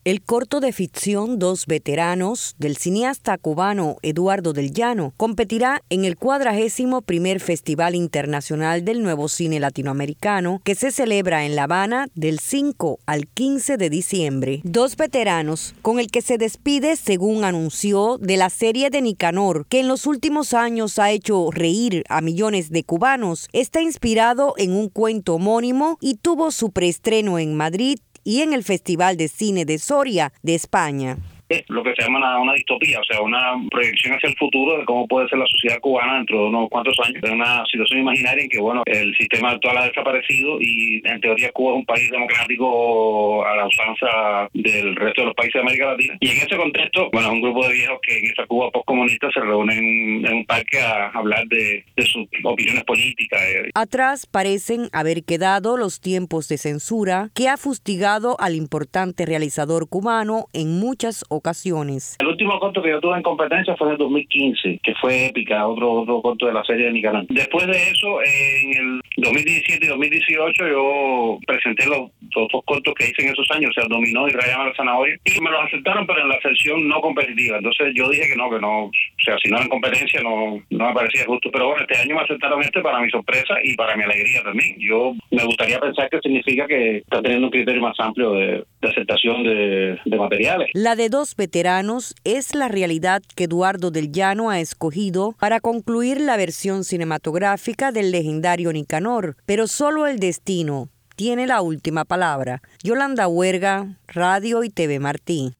El corto de ficción Dos veteranos del cineasta cubano Eduardo del Llano competirá en el 41º Festival Internacional del Nuevo Cine Latinoamericano que se celebra en La Habana del 5 al 15 de diciembre. Dos veteranos, con el que se despide, según anunció, de la serie de Nicanor, que en los últimos años ha hecho reír a millones de cubanos, está inspirado en un cuento homónimo y tuvo su preestreno en Madrid y en el Festival de Cine de Soria de España. Es lo que se llama una distopía, o sea, una proyección hacia el futuro de cómo puede ser la sociedad cubana dentro de unos cuantos años. Es una situación imaginaria en que, bueno, el sistema actual ha desaparecido y en teoría Cuba es un país democrático a la usanza del resto de los países de América Latina. Y en ese contexto, bueno, un grupo de viejos que en esa Cuba postcomunista se reúnen en un parque a hablar de sus opiniones políticas. Atrás parecen haber quedado los tiempos de censura que ha fustigado al importante realizador cubano en muchas ocasiones. El último corto que yo tuve en competencia fue en el 2015, que fue Épica, otro corto de la serie de Nicanor. Después de eso, en el 2017 y 2018, yo presenté los dos cortos que hice en esos años, o sea, Dominó y Rayama la Zanahoria, y me los aceptaron, pero en la sección no competitiva. Entonces yo dije que no, o sea, si no era en competencia no me parecía justo. Pero bueno, este año me aceptaron para mi sorpresa y para mi alegría también. Yo me gustaría pensar que significa que está teniendo un criterio más amplio de aceptación de materiales. La de Dos veteranos es la realidad que Eduardo del Llano ha escogido para concluir la versión cinematográfica del legendario Nicanor, pero solo el destino tiene la última palabra. Yolanda Huerga, Radio y TV Martí.